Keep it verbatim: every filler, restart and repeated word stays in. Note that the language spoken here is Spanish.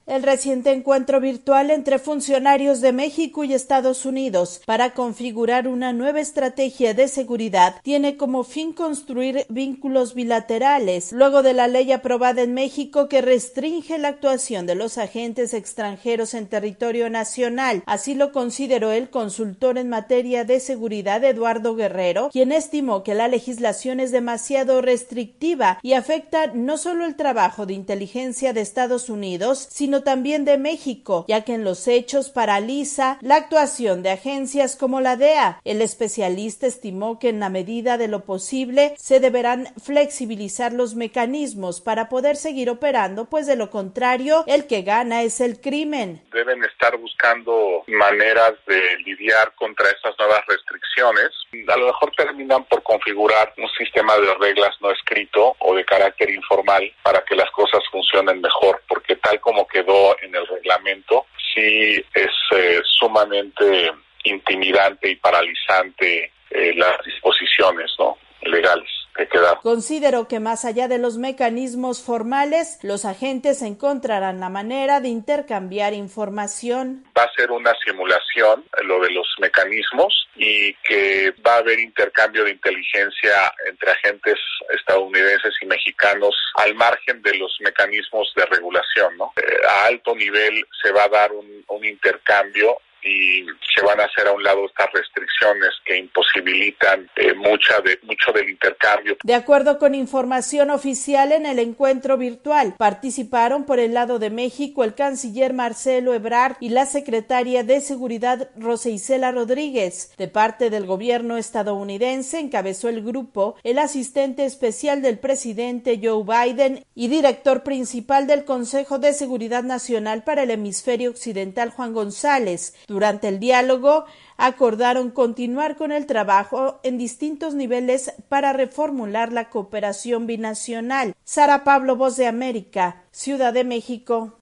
El reciente encuentro virtual entre funcionarios de México y Estados Unidos para configurar una nueva estrategia de seguridad tiene como fin construir vínculos bilaterales, luego de la ley aprobada en México que restringe la actuación de los agentes extranjeros en territorio nacional. Así lo consideró el consultor en materia de seguridad Eduardo Guerrero, quien estimó que la legislación es demasiado restrictiva y afecta no solo el trabajo de inteligencia de Estados Unidos, sino también de México, ya que en los hechos paraliza la actuación de agencias como la D E A. El especialista estimó que en la medida de lo posible se deberán flexibilizar los mecanismos para poder seguir operando, pues de lo contrario, el que gana es el crimen. Deben estar buscando maneras de lidiar contra estas nuevas restricciones. A lo mejor terminan por configurar un sistema de reglas no escrito o de carácter informal para que las cosas funcionen mejor, porque tal como quedó en el reglamento, sí es eh, sumamente intimidante y paralizante eh, las disposiciones, ¿no?, legales que quedaron. Considero que más allá de los mecanismos formales, los agentes encontrarán la manera de intercambiar información. Va a ser una simulación, lo de los mecanismos, y que va a haber intercambio de inteligencia entre agentes estadounidenses y mexicanos al margen de los mecanismos de regulación, ¿no? Eh, a alto nivel se va a dar un, un intercambio y se van a hacer a un lado estas restricciones que imposibilitan eh, mucha de, mucho del intercambio. De acuerdo con información oficial, en el encuentro virtual participaron por el lado de México el canciller Marcelo Ebrard y la secretaria de Seguridad Rosa Isela Rodríguez. De parte del gobierno estadounidense encabezó el grupo el asistente especial del presidente Joe Biden y director principal del Consejo de Seguridad Nacional para el Hemisferio Occidental, Juan González. Durante el diálogo, acordaron continuar con el trabajo en distintos niveles para reformular la cooperación binacional. Sara Pablo, Voz de América, Ciudad de México.